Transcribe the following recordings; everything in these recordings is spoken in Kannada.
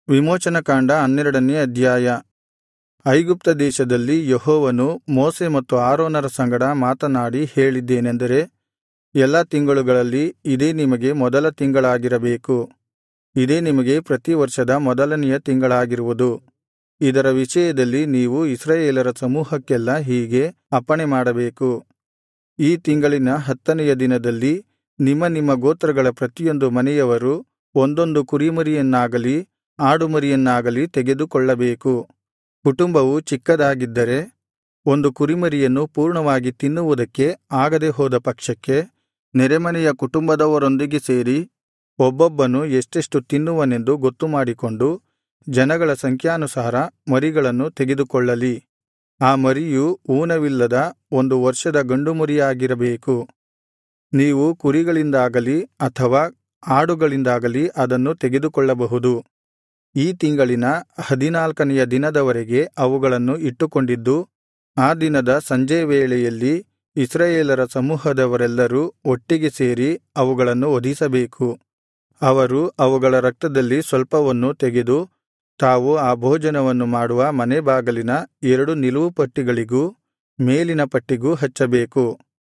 ವಿಮೋಚನಕಾಂಡ 12ನೇ ಅಧ್ಯಾಯ. ಐಗುಪ್ತ ದೇಶದಲ್ಲಿ ಯೆಹೋವನು ಮೋಶೆ ಮತ್ತು ಆರೋನರ ಸಂಗಡ ಮಾತನಾಡಿ ಹೇಳಿದ್ದೇನೆಂದರೆ, ಎಲ್ಲಾ ತಿಂಗಳುಗಳಲ್ಲಿ ಇದೇ ನಿಮಗೆ ಮೊದಲ ತಿಂಗಳಾಗಿರಬೇಕು. ಇದೇ ನಿಮಗೆ ಪ್ರತಿ ವರ್ಷದ ಮೊದಲನೆಯ ತಿಂಗಳಾಗಿರುವುದು. ಇದರ ವಿಷಯದಲ್ಲಿ ನೀವು ಇಸ್ರಾಯೇಲರ ಸಮೂಹಕ್ಕೆಲ್ಲಾ ಹೀಗೆ ಅಪ್ಪಣೆಮಾಡಬೇಕು. ಈ ತಿಂಗಳಿನ 10ನೆಯ ದಿನದಲ್ಲಿ ನಿಮ್ಮ ನಿಮ್ಮ ಗೋತ್ರಗಳ ಪ್ರತಿಯೊಂದು ಮನೆಯವರು ಒಂದೊಂದು ಕುರಿಮರಿಯನ್ನಾಗಲಿ ಆಡುಮರಿಯನ್ನಾಗಲಿ ತೆಗೆದುಕೊಳ್ಳಬೇಕು. ಕುಟುಂಬವು ಚಿಕ್ಕದಾಗಿದ್ದರೆ ಒಂದು ಕುರಿಮರಿಯನ್ನು ಪೂರ್ಣವಾಗಿ ತಿನ್ನುವುದಕ್ಕೆ ಆಗದೆ ಹೋದ ಪಕ್ಷಕ್ಕೆ ನೆರೆಮನೆಯ ಕುಟುಂಬದವರೊಂದಿಗೆ ಸೇರಿ ಒಬ್ಬೊಬ್ಬನು ಎಷ್ಟೆಷ್ಟು ತಿನ್ನುವನೆಂದು ಗೊತ್ತುಮಾಡಿಕೊಂಡು ಜನಗಳ ಸಂಖ್ಯಾನುಸಾರ ಮರಿಗಳನ್ನು ತೆಗೆದುಕೊಳ್ಳಲಿ. ಆ ಮರಿಯು ಊನವಿಲ್ಲದ 1 ವರ್ಷದ ಗಂಡುಮರಿಯಾಗಿರಬೇಕು. ನೀವು ಕುರಿಗಳಿಂದಾಗಲಿ ಅಥವಾ ಆಡುಗಳಿಂದಾಗಲಿ ಅದನ್ನು ತೆಗೆದುಕೊಳ್ಳಬಹುದು. ಈ ತಿಂಗಳಿನ 14ನೆಯ ದಿನದವರೆಗೆ ಅವುಗಳನ್ನು ಇಟ್ಟುಕೊಂಡಿದ್ದು, ಆ ದಿನದ ಸಂಜೆ ವೇಳೆಯಲ್ಲಿ ಇಸ್ರಾಯೇಲರ ಸಮೂಹದವರೆಲ್ಲರೂ ಒಟ್ಟಿಗೆ ಸೇರಿ ಅವುಗಳನ್ನು ವಧಿಸಬೇಕು. ಅವರು ಅವುಗಳ ರಕ್ತದಲ್ಲಿ ಸ್ವಲ್ಪವನ್ನು ತೆಗೆದು ತಾವು ಆ ಭೋಜನವನ್ನು ಮಾಡುವ ಮನೆ ಬಾಗಿಲಿನ 2 ನಿಲುವುಪಟ್ಟಿಗಳಿಗೂ ಮೇಲಿನ ಪಟ್ಟಿಗೂ ಹಚ್ಚಬೇಕು.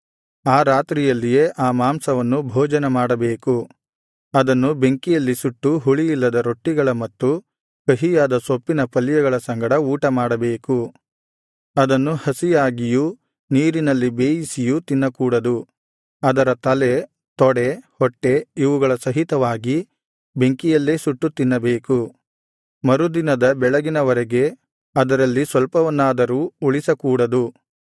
ಆ ರಾತ್ರಿಯಲ್ಲಿಯೇ ಆ ಮಾಂಸವನ್ನು ಭೋಜನ ಮಾಡಬೇಕು. ಅದನ್ನು ಬೆಂಕಿಯಲ್ಲಿ ಸುಟ್ಟು ಹುಳಿಯಿಲ್ಲದ ರೊಟ್ಟಿಗಳ ಮತ್ತು ಕಹಿಯಾದ ಸೊಪ್ಪಿನ ಪಲ್ಯಗಳ ಸಂಗಡ ಊಟಮಾಡಬೇಕು. ಅದನ್ನು ಹಸಿಯಾಗಿಯೂ ನೀರಿನಲ್ಲಿ ಬೇಯಿಸಿಯೂ ತಿನ್ನಕೂಡದು. ಅದರ ತಲೆ, ತೊಡೆ, ಹೊಟ್ಟೆ ಇವುಗಳ ಸಹಿತವಾಗಿ ಬೆಂಕಿಯಲ್ಲೇ ಸುಟ್ಟು ತಿನ್ನಬೇಕು. ಮರುದಿನದ ಬೆಳಗಿನವರೆಗೆ ಅದರಲ್ಲಿ ಸ್ವಲ್ಪವನ್ನಾದರೂ ಉಳಿಸಕೂಡದು.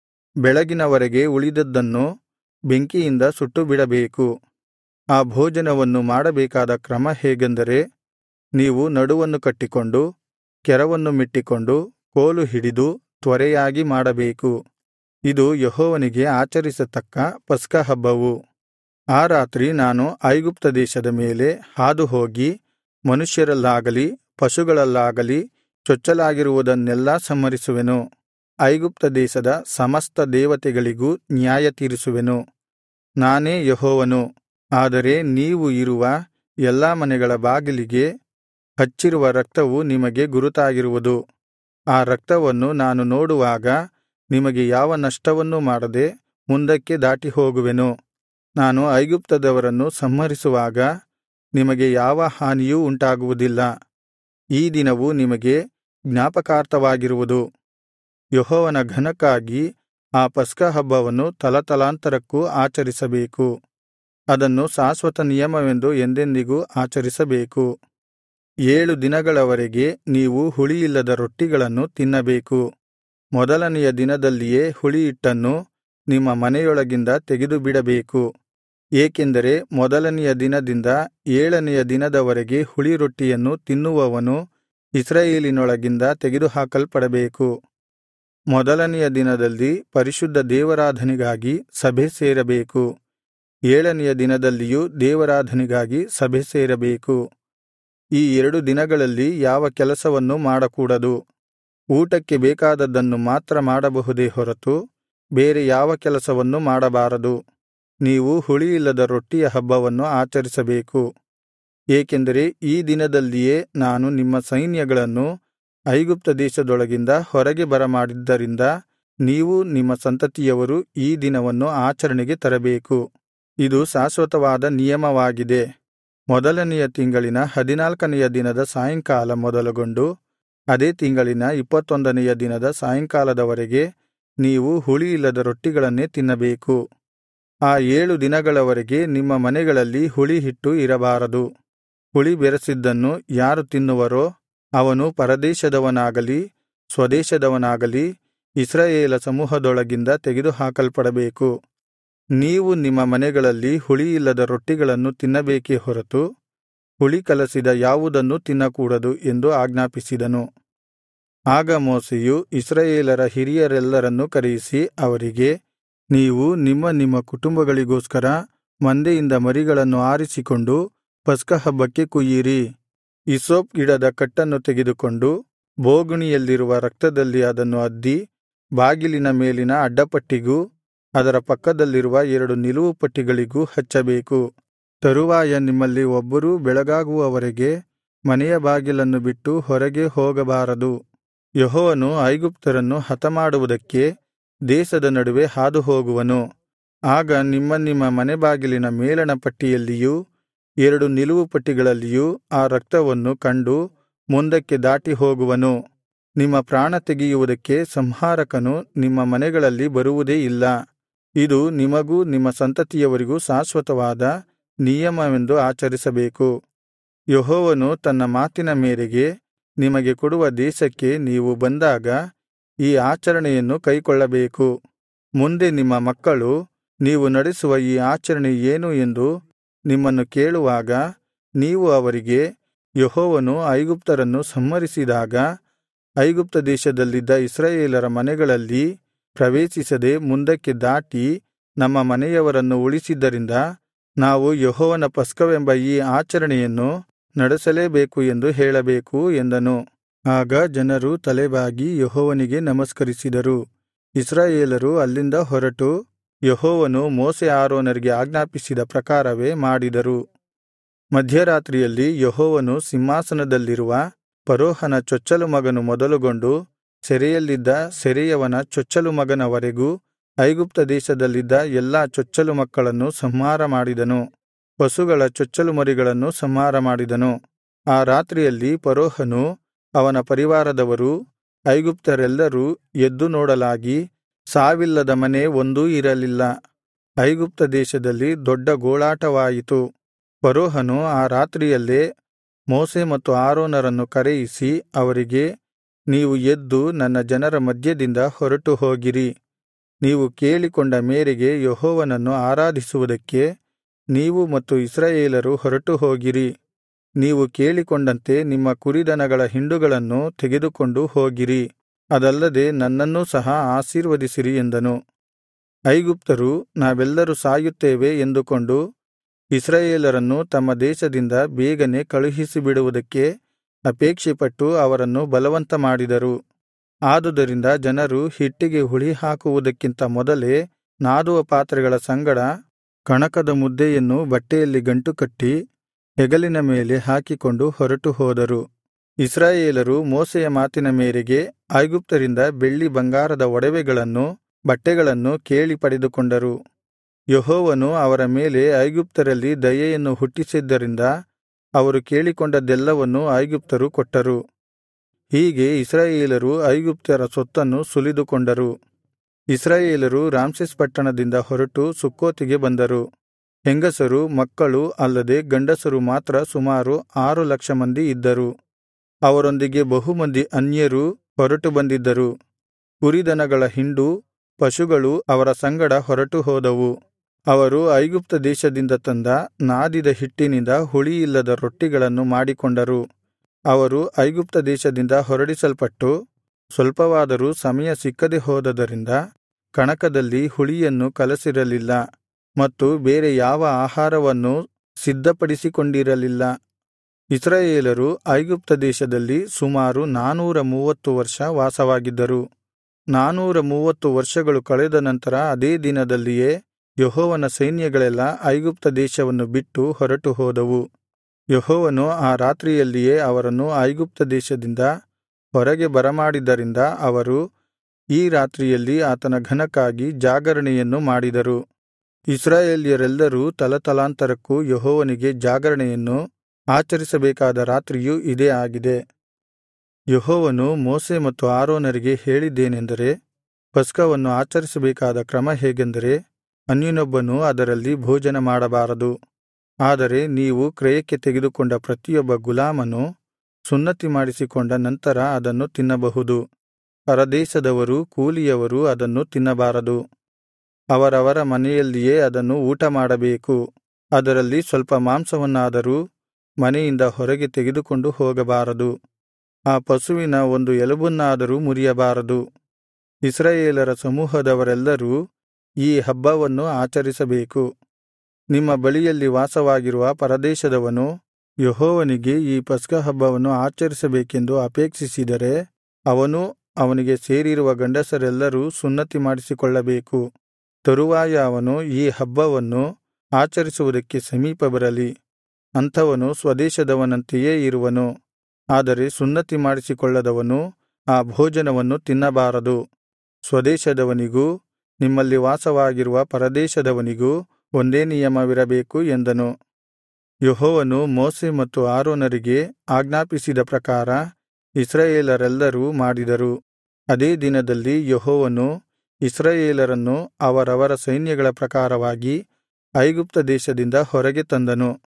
ಬೆಳಗಿನವರೆಗೆ ಉಳಿದದ್ದನ್ನು ಬೆಂಕಿಯಿಂದ ಸುಟ್ಟುಬಿಡಬೇಕು. ಆ ಭೋಜನವನ್ನು ಮಾಡಬೇಕಾದ ಕ್ರಮ ಹೇಗೆಂದರೆ, ನೀವು ನಡುವನ್ನು ಕಟ್ಟಿಕೊಂಡು ಕೆರವನ್ನು ಮೆಟ್ಟಿಕೊಂಡು ಕೋಲು ಹಿಡಿದು ತ್ವರೆಯಾಗಿ ಮಾಡಬೇಕು. ಇದು ಯೆಹೋವನಿಗೆ ಆಚರಿಸತಕ್ಕ ಪಸ್ಕಹಬ್ಬವು. ಆ ರಾತ್ರಿ ನಾನು ಐಗುಪ್ತ ದೇಶದ ಮೇಲೆ ಹಾದುಹೋಗಿ ಮನುಷ್ಯರಲ್ಲಾಗಲಿ ಪಶುಗಳಲ್ಲಾಗಲಿ ಚೊಚ್ಚಲಾಗಿರುವುದನ್ನೆಲ್ಲಾ ಸಂಹರಿಸುವೆನು. ಐಗುಪ್ತ ದೇಶದ ಸಮಸ್ತ ದೇವತೆಗಳಿಗೂ ನ್ಯಾಯತೀರಿಸುವೆನು. ನಾನೇ ಯೆಹೋವನು. ಆದರೆ ನೀವು ಇರುವ ಎಲ್ಲಾ ಮನೆಗಳ ಬಾಗಿಲಿಗೆ ಹಚ್ಚಿರುವ ರಕ್ತವು ನಿಮಗೆ ಗುರುತಾಗಿರುವುದು. ಆ ರಕ್ತವನ್ನು ನಾನು ನೋಡುವಾಗ ನಿಮಗೆ ಯಾವ ನಷ್ಟವನ್ನೂ ಮಾಡದೆ ಮುಂದಕ್ಕೆ ದಾಟಿಹೋಗುವೆನು. ನಾನು ಐಗುಪ್ತದವರನ್ನು ಸಂಹರಿಸುವಾಗ ನಿಮಗೆ ಯಾವ ಹಾನಿಯೂ ಉಂಟಾಗುವುದಿಲ್ಲ. ಈ ದಿನವು ನಿಮಗೆ ಜ್ಞಾಪಕಾರ್ಥವಾಗಿರುವುದು. ಯೆಹೋವನ ಘನಕ್ಕಾಗಿ ಆ ಪಸ್ಕಹಬ್ಬವನ್ನು ತಲತಲಾಂತರಕ್ಕೂ ಆಚರಿಸಬೇಕು. ಅದನ್ನು ಶಾಶ್ವತ ನಿಯಮವೆಂದು ಎಂದೆಂದಿಗೂ ಆಚರಿಸಬೇಕು. 7 ದಿನಗಳವರೆಗೆ ನೀವು ಹುಳಿಯಿಲ್ಲದ ರೊಟ್ಟಿಗಳನ್ನು ತಿನ್ನಬೇಕು. ಮೊದಲನೆಯ ದಿನದಲ್ಲಿಯೇ ಹುಳಿಹಿಟ್ಟನ್ನು ನಿಮ್ಮ ಮನೆಯೊಳಗಿಂದ ತೆಗೆದುಬಿಡಬೇಕು. ಏಕೆಂದರೆ ಮೊದಲನೆಯ ದಿನದಿಂದ 7ನೆಯ ದಿನದವರೆಗೆ ಹುಳಿರೊಟ್ಟಿಯನ್ನು ತಿನ್ನುವವನು ಇಸ್ರಾಯೇಲಿನೊಳಗಿಂದ ತೆಗೆದುಹಾಕಲ್ಪಡಬೇಕು. ಮೊದಲನೆಯ ದಿನದಲ್ಲಿ ಪರಿಶುದ್ಧ ದೇವಾರಾಧನೆಗಾಗಿ ಸಭೆ ಸೇರಬೇಕು. 7ನೆಯ ದಿನದಲ್ಲಿಯೂ ದೇವಾರಾಧನೆಗಾಗಿ ಸಭೆ ಸೇರಬೇಕು. ಈ 2 ದಿನಗಳಲ್ಲಿ ಯಾವ ಕೆಲಸವನ್ನೂ ಮಾಡಕೂಡದು. ಊಟಕ್ಕೆ ಬೇಕಾದದ್ದನ್ನು ಮಾತ್ರ ಮಾಡಬಹುದೇ ಹೊರತು ಬೇರೆ ಯಾವ ಕೆಲಸವನ್ನೂ ಮಾಡಬಾರದು. ನೀವು ಹುಳಿಯಿಲ್ಲದ ರೊಟ್ಟಿಯ ಹಬ್ಬವನ್ನು ಆಚರಿಸಬೇಕು. ಏಕೆಂದರೆ ಈ ದಿನದಲ್ಲಿಯೇ ನಾನು ನಿಮ್ಮ ಸೈನ್ಯಗಳನ್ನು ಐಗುಪ್ತ ದೇಶದೊಳಗಿಂದ ಹೊರಗೆ ಬರಮಾಡಿದ್ದರಿಂದ ನೀವು ನಿಮ್ಮ ಸಂತತಿಯವರು ಈ ದಿನವನ್ನು ಆಚರಣೆಗೆ ತರಬೇಕು. ಇದು ಶಾಶ್ವತವಾದ ನಿಯಮವಾಗಿದೆ. ಮೊದಲನೆಯ ತಿಂಗಳಿನ 14ನೆಯ ದಿನದ ಸಾಯಂಕಾಲ ಮೊದಲುಗೊಂಡು ಅದೇ ತಿಂಗಳಿನ 21ನೆಯ ದಿನದ ಸಾಯಂಕಾಲದವರೆಗೆ ನೀವು ಹುಳಿಯಿಲ್ಲದ ರೊಟ್ಟಿಗಳನ್ನೇ ತಿನ್ನಬೇಕು. ಆ 7 ದಿನಗಳವರೆಗೆ ನಿಮ್ಮ ಮನೆಗಳಲ್ಲಿ ಹುಳಿಹಿಟ್ಟು ಇರಬಾರದು. ಹುಳಿ ಬೆರೆಸಿದ್ದನ್ನು ಯಾರು ತಿನ್ನುವರೋ ಅವನು ಪರದೇಶದವನಾಗಲಿ ಸ್ವದೇಶದವನಾಗಲಿ ಇಸ್ರಾಯೇಲ ಸಮೂಹದೊಳಗಿಂದ ತೆಗೆದುಹಾಕಲ್ಪಡಬೇಕು. ನೀವು ನಿಮ್ಮ ಮನೆಗಳಲ್ಲಿ ಹುಳಿಯಿಲ್ಲದ ರೊಟ್ಟಿಗಳನ್ನು ತಿನ್ನಬೇಕೇ ಹೊರತು ಹುಳಿ ಕಲಸಿದ ಯಾವುದನ್ನೂ ತಿನ್ನಕೂಡದು ಎಂದು ಆಜ್ಞಾಪಿಸಿದನು. ಆಗ ಮೋಶೆಯು ಇಸ್ರಾಯೇಲರ ಹಿರಿಯರೆಲ್ಲರನ್ನೂ ಕರೆಯಿಸಿ ಅವರಿಗೆ, ನೀವು ನಿಮ್ಮ ನಿಮ್ಮ ಕುಟುಂಬಗಳಿಗೋಸ್ಕರ ಮಂದೆಯಿಂದ ಮರಿಗಳನ್ನು ಆರಿಸಿಕೊಂಡು ಪಸ್ಕಹಬ್ಬಕ್ಕೆ ಕೊಯ್ಯಿರಿ. ಹಿಸ್ಸೋಪ್ ಗಿಡದ ಕಟ್ಟನ್ನು ತೆಗೆದುಕೊಂಡು ಬೋಗುಣಿಯಲ್ಲಿರುವ ರಕ್ತದಲ್ಲಿ ಅದನ್ನು ಅದ್ದಿ ಬಾಗಿಲಿನ ಮೇಲಿನ ಅಡ್ಡಪಟ್ಟಿಗೂ ಅದರ ಪಕ್ಕದಲ್ಲಿರುವ 2 ನಿಲುವುಪಟ್ಟಿಗಳಿಗೂ ಹಚ್ಚಬೇಕು. ತರುವಾಯ ನಿಮ್ಮಲ್ಲಿ ಒಬ್ಬರೂ ಬೆಳಗಾಗುವವರೆಗೆ ಮನೆಯ ಬಾಗಿಲನ್ನು ಬಿಟ್ಟು ಹೊರಗೆ ಹೋಗಬಾರದು. ಯೆಹೋವನು ಐಗುಪ್ತರನ್ನು ಹತಮಾಡುವುದಕ್ಕೆ ದೇಶದ ನಡುವೆ ಹಾದುಹೋಗುವನು. ಆಗ ನಿಮ್ಮ ನಿಮ್ಮ ಮನೆ ಬಾಗಿಲಿನ ಮೇಲಣ ಪಟ್ಟಿಯಲ್ಲಿಯೂ 2 ನಿಲುವು ಪಟ್ಟಿಗಳಲ್ಲಿಯೂ ಆ ರಕ್ತವನ್ನು ಕಂಡು ಮುಂದಕ್ಕೆ ದಾಟಿ ಹೋಗುವನು. ನಿಮ್ಮ ಪ್ರಾಣ ತೆಗೆಯುವುದಕ್ಕೆ ಸಂಹಾರಕನು ನಿಮ್ಮ ಮನೆಗಳಲ್ಲಿ ಬರುವುದೇ ಇಲ್ಲ. ಇದು ನಿಮಗೂ ನಿಮ್ಮ ಸಂತತಿಯವರಿಗೂ ಶಾಶ್ವತವಾದ ನಿಯಮವೆಂದು ಆಚರಿಸಬೇಕು. ಯೆಹೋವನು ತನ್ನ ಮಾತಿನ ಮೇರೆಗೆ ನಿಮಗೆ ಕೊಡುವ ದೇಶಕ್ಕೆ ನೀವು ಬಂದಾಗ ಈ ಆಚರಣೆಯನ್ನು ಕೈಕೊಳ್ಳಬೇಕು. ಮುಂದೆ ನಿಮ್ಮ ಮಕ್ಕಳು ನೀವು ನಡೆಸುವ ಈ ಆಚರಣೆ ಏನು ಎಂದು ನಿಮ್ಮನ್ನು ಕೇಳುವಾಗ ನೀವು ಅವರಿಗೆ, ಯೆಹೋವನು ಐಗುಪ್ತರನ್ನು ಸಂಹರಿಸಿದಾಗ ಐಗುಪ್ತ ದೇಶದಲ್ಲಿದ್ದ ಇಸ್ರಾಯೇಲರ ಮನೆಗಳಲ್ಲಿ ಪ್ರವೇಶಿಸದೆ ಮುಂದಕ್ಕೆ ದಾಟಿ ನಮ್ಮ ಮನೆಯವರನ್ನು ಉಳಿಸಿದ್ದರಿಂದ ನಾವು ಯೆಹೋವನ ಪಸ್ಕವೆಂಬ ಈ ಆಚರಣೆಯನ್ನು ನಡೆಸಲೇಬೇಕು ಎಂದು ಹೇಳಬೇಕು ಎಂದನು. ಆಗ ಜನರು ತಲೆಬಾಗಿ ಯೆಹೋವನಿಗೆ ನಮಸ್ಕರಿಸಿದರು. ಇಸ್ರಾಯೇಲರು ಅಲ್ಲಿಂದ ಹೊರಟು ಯೆಹೋವನು ಮೋಶೆ ಆರೋನರಿಗೆ ಆಜ್ಞಾಪಿಸಿದ ಪ್ರಕಾರವೇ ಮಾಡಿದರು. ಮಧ್ಯರಾತ್ರಿಯಲ್ಲಿ ಯೆಹೋವನು ಸಿಂಹಾಸನದಲ್ಲಿರುವ ಫರೋಹನ ಚೊಚ್ಚಲು ಮಗನು ಮೊದಲುಗೊಂಡು ಸೆರೆಯಲ್ಲಿದ್ದ ಸೆರೆಯವನ ಚೊಚ್ಚಲು ಮಗನವರೆಗೂ ಐಗುಪ್ತ ದೇಶದಲ್ಲಿದ್ದ ಎಲ್ಲಾ ಚೊಚ್ಚಲು ಮಕ್ಕಳನ್ನು ಸಂಹಾರ ಮಾಡಿದನು. ಪಶುಗಳ ಚೊಚ್ಚಲು ಮರಿಗಳನ್ನು ಸಂಹಾರ ಮಾಡಿದನು. ಆ ರಾತ್ರಿಯಲ್ಲಿ ಫರೋಹನು ಅವನ ಪರಿವಾರದವರೂ ಐಗುಪ್ತರೆಲ್ಲರೂ ಎದ್ದು ನೋಡಲಾಗಿ ಸಾವಿಲ್ಲದ ಮನೆ ಒಂದೂ ಇರಲಿಲ್ಲ. ಐಗುಪ್ತ ದೇಶದಲ್ಲಿ ದೊಡ್ಡ ಗೋಳಾಟವಾಯಿತು. ಫರೋಹನು ಆ ರಾತ್ರಿಯಲ್ಲೇ ಮೋಶೆ ಮತ್ತು ಆರೋನರನ್ನು ಕರೆಯಿಸಿ ಅವರಿಗೆ, ನೀವು ಎದ್ದು ನನ್ನ ಜನರ ಮಧ್ಯದಿಂದ ಹೊರಟು ಹೋಗಿರಿ. ನೀವು ಕೇಳಿಕೊಂಡ ಮೇರೆಗೆ ಯೆಹೋವನನ್ನು ಆರಾಧಿಸುವುದಕ್ಕೆ ನೀವು ಮತ್ತು ಇಸ್ರಾಯೇಲರು ಹೊರಟು ಹೋಗಿರಿ. ನೀವು ಕೇಳಿಕೊಂಡಂತೆ ನಿಮ್ಮ ಕುರಿದನಗಳ ಹಿಂಡುಗಳನ್ನು ತೆಗೆದುಕೊಂಡು ಹೋಗಿರಿ. ಅದಲ್ಲದೆ ನನ್ನನ್ನೂ ಸಹ ಆಶೀರ್ವದಿಸಿರಿ ಎಂದನು. ಐಗುಪ್ತರು ನಾವೆಲ್ಲರೂ ಸಾಯುತ್ತೇವೆ ಎಂದುಕೊಂಡು ಇಸ್ರಾಯೇಲರನ್ನು ತಮ್ಮ ದೇಶದಿಂದ ಬೇಗನೆ ಕಳುಹಿಸಿಬಿಡುವುದಕ್ಕೆ ಅಪೇಕ್ಷೆಪಟ್ಟು ಅವರನ್ನು ಬಲವಂತ ಮಾಡಿದರು. ಆದುದರಿಂದ ಜನರು ಹಿಟ್ಟಿಗೆ ಹುಳಿ ಹಾಕುವುದಕ್ಕಿಂತ ಮೊದಲೇ ನಾದುವ ಪಾತ್ರೆಗಳ ಸಂಗಡ ಕಣಕದ ಮುದ್ದೆಯನ್ನು ಬಟ್ಟೆಯಲ್ಲಿ ಗಂಟುಕಟ್ಟಿ ಹೆಗಲಿನ ಮೇಲೆ ಹಾಕಿಕೊಂಡು ಹೊರಟು ಹೋದರು. ಇಸ್ರಾಯೇಲರು ಮೋಶೆಯ ಮಾತಿನ ಮೇರೆಗೆ ಐಗುಪ್ತರಿಂದ ಬೆಳ್ಳಿ ಬಂಗಾರದ ಒಡವೆಗಳನ್ನು ಬಟ್ಟೆಗಳನ್ನು ಕೇಳಿ ಪಡೆದುಕೊಂಡರು. ಯೆಹೋವನು ಅವರ ಮೇಲೆ ಐಗುಪ್ತರಲ್ಲಿ ದಯೆಯನ್ನು ಹುಟ್ಟಿಸಿದ್ದರಿಂದ ಅವರು ಕೇಳಿಕೊಂಡದ್ದೆಲ್ಲವನ್ನೂ ಐಗುಪ್ತರು ಕೊಟ್ಟರು. ಹೀಗೆ ಇಸ್ರಾಯೇಲರು ಐಗುಪ್ತ್ಯರ ಸೊತ್ತನ್ನು ಸುಲಿದುಕೊಂಡರು. ಇಸ್ರಾಯೇಲರು ರಾಮ್ಸೆಸ್ ಪಟ್ಟಣದಿಂದ ಹೊರಟು ಸುಕ್ಕೋತಿಗೆ ಬಂದರು. ಹೆಂಗಸರು ಮಕ್ಕಳು ಅಲ್ಲದೆ ಗಂಡಸರು ಮಾತ್ರ ಸುಮಾರು 6,00,000 ಮಂದಿ ಇದ್ದರು. ಅವರೊಂದಿಗೆ ಬಹುಮಂದಿ ಅನ್ಯರೂ ಹೊರಟು ಬಂದಿದ್ದರು. ಕುರಿದನಗಳ ಹಿಂಡು ಪಶುಗಳು ಅವರ ಸಂಗಡ ಹೊರಟು ಹೋದವು. ಅವರು ಐಗುಪ್ತ ದೇಶದಿಂದ ತಂದ ನಾದಿದ ಹಿಟ್ಟಿನಿಂದ ಹುಳಿಯಿಲ್ಲದ ರೊಟ್ಟಿಗಳನ್ನು ಮಾಡಿಕೊಂಡರು. ಅವರು ಐಗುಪ್ತ ದೇಶದಿಂದ ಹೊರಡಿಸಲ್ಪಟ್ಟು ಸ್ವಲ್ಪವಾದರೂ ಸಮಯ ಸಿಕ್ಕದೆ ಹೋದದರಿಂದ ಕಣಕದಲ್ಲಿ ಹುಳಿಯನ್ನು ಕಲಸಿರಲಿಲ್ಲ ಮತ್ತು ಬೇರೆ ಯಾವ ಆಹಾರವನ್ನೂ ಸಿದ್ಧಪಡಿಸಿಕೊಂಡಿರಲಿಲ್ಲ. ಇಸ್ರಾಯೇಲರು ಐಗುಪ್ತ ದೇಶದಲ್ಲಿ ಸುಮಾರು 430 ವರ್ಷ ವಾಸವಾಗಿದ್ದರು. 430 ವರ್ಷಗಳು ಕಳೆದ ನಂತರ ಅದೇ ದಿನದಲ್ಲಿಯೇ ಯೆಹೋವನ ಸೈನ್ಯಗಳೆಲ್ಲಾ ಐಗುಪ್ತ ದೇಶವನ್ನು ಬಿಟ್ಟು ಹೊರಟು ಹೋದವು. ಯೆಹೋವನು ಆ ರಾತ್ರಿಯಲ್ಲಿಯೇ ಅವರನ್ನು ಐಗುಪ್ತ ದೇಶದಿಂದ ಹೊರಗೆ ಬರಮಾಡಿದ್ದರಿಂದ ಅವರು ಈ ರಾತ್ರಿಯಲ್ಲಿ ಆತನ ಘನಕ್ಕಾಗಿ ಜಾಗರಣೆಯನ್ನು ಮಾಡಿದರು. ಇಸ್ರಾಯೇಲ್ಯರೆಲ್ಲರೂ ತಲತಲಾಂತರಕ್ಕೂ ಯೆಹೋವನಿಗೆ ಜಾಗರಣೆಯನ್ನು ಆಚರಿಸಬೇಕಾದ ರಾತ್ರಿಯೂ ಇದೇ ಆಗಿದೆ. ಯೆಹೋವನು ಮೋಶೆ ಮತ್ತು ಆರೋನರಿಗೆ ಹೇಳಿದ್ದೇನೆಂದರೆ, ಪಸ್ಕವನ್ನು ಆಚರಿಸಬೇಕಾದ ಕ್ರಮ ಹೇಗೆಂದರೆ, ಅನ್ಯನೊಬ್ಬನು ಅದರಲ್ಲಿ ಭೋಜನ ಮಾಡಬಾರದು. ಆದರೆ ನೀವು ಕ್ರಯಕ್ಕೆ ತೆಗೆದುಕೊಂಡ ಪ್ರತಿಯೊಬ್ಬ ಗುಲಾಮನು ಸುನ್ನತಿ ಮಾಡಿಸಿಕೊಂಡ ನಂತರ ಅದನ್ನು ತಿನ್ನಬಹುದು. ಪರದೇಶದವರೂ ಕೂಲಿಯವರೂ ಅದನ್ನು ತಿನ್ನಬಾರದು. ಅವರವರ ಮನೆಯಲ್ಲಿಯೇ ಅದನ್ನು ಊಟಮಾಡಬೇಕು. ಅದರಲ್ಲಿ ಸ್ವಲ್ಪ ಮಾಂಸವನ್ನಾದರೂ ಮನೆಯಿಂದ ಹೊರಗೆ ತೆಗೆದುಕೊಂಡು ಹೋಗಬಾರದು. ಆ ಪಶುವಿನ ಒಂದು ಎಲುಬನ್ನಾದರೂ ಮುರಿಯಬಾರದು. ಇಸ್ರಾಯೇಲರ ಸಮೂಹದವರೆಲ್ಲರೂ ಈ ಹಬ್ಬವನ್ನು ಆಚರಿಸಬೇಕು. ನಿಮ್ಮ ಬಳಿಯಲ್ಲಿ ವಾಸವಾಗಿರುವ ಪರದೇಶದವನು ಯೆಹೋವನಿಗೆ ಈ ಪಸ್ಕಹಬ್ಬವನ್ನು ಆಚರಿಸಬೇಕೆಂದು ಅಪೇಕ್ಷಿಸಿದರೆ ಅವನೂ ಅವನಿಗೆ ಸೇರಿರುವ ಗಂಡಸರೆಲ್ಲರೂ ಸುನ್ನತಿ ಮಾಡಿಸಿಕೊಳ್ಳಬೇಕು. ತರುವಾಯ ಅವನು ಈ ಹಬ್ಬವನ್ನು ಆಚರಿಸುವುದಕ್ಕೆ ಸಮೀಪ ಬರಲಿ. ಅಂಥವನು ಸ್ವದೇಶದವನಂತೆಯೇ ಇರುವನು. ಆದರೆ ಸುನ್ನತಿ ಮಾಡಿಸಿಕೊಳ್ಳದವನು ಆ ಭೋಜನವನ್ನು ತಿನ್ನಬಾರದು. ಸ್ವದೇಶದವನಿಗೂ ನಿಮ್ಮಲ್ಲಿ ವಾಸವಾಗಿರುವ ಪರದೇಶದವನಿಗೂ ಒಂದೇ ನಿಯಮವಿರಬೇಕು ಎಂದನು. ಯೆಹೋವನು ಮೋಶೆ ಮತ್ತು ಆರೋನರಿಗೆ ಆಜ್ಞಾಪಿಸಿದ ಪ್ರಕಾರ ಇಸ್ರಾಯೇಲರೆಲ್ಲರೂ ಮಾಡಿದರು. ಅದೇ ದಿನದಲ್ಲಿ ಯೆಹೋವನು ಇಸ್ರಾಯೇಲರನ್ನು ಅವರವರ ಸೈನ್ಯಗಳ ಪ್ರಕಾರವಾಗಿ ಐಗುಪ್ತ ದೇಶದಿಂದ ಹೊರಗೆ ತಂದನು.